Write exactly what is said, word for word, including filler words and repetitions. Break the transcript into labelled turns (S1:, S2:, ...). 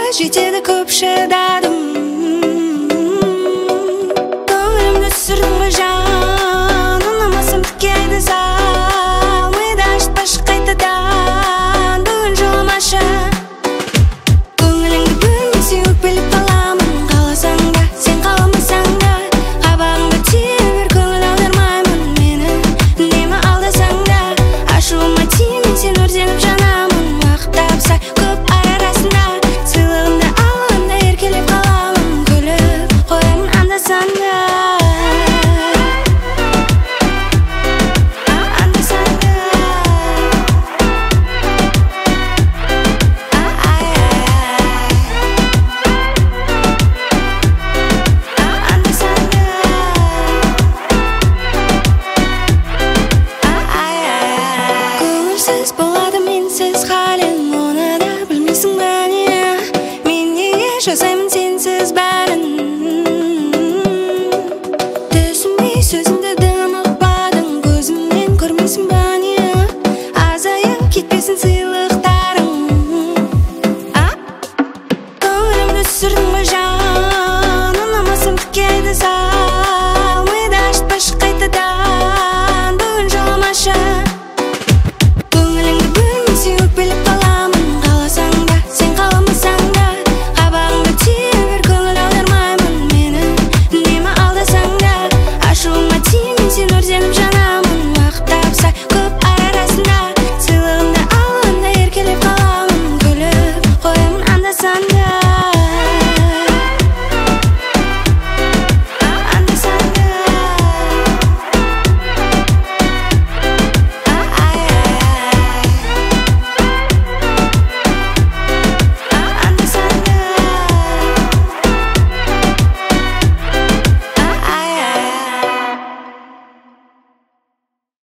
S1: жетеді көп шыдадым. Көңілімді сүрдің ғой жан, ұнамасам тікейді зал. Мида ашытпашы қайтадан, бүгін жыламашы. Көңіліңді бөлмесе өкпелеп қаламын. Қаласаң да, сен қаламасаң да, қабағыңды тие бер, көңіл аудармаймын. Мені үнемі алдасаң да, ашуыма тиме, сен өртеніп жанамын. Уақыт тапса көп ай арасында, сыйлығымды алғанда еркелеп қаламын. Күліп қоямын анда-санда, анда-санда. Көңілсіз болады менсіз халің, оны да білмейсің бе не? Мен неге жасаймын сенсіз бәрін? Түсінбей сөзімді дым ұқпадың, көзіммен көрмейсің бе не? Азайып кетпесін сыйлықтарың. Көңілімді сүрдің ғой жан, ұнамасам тікейді зал.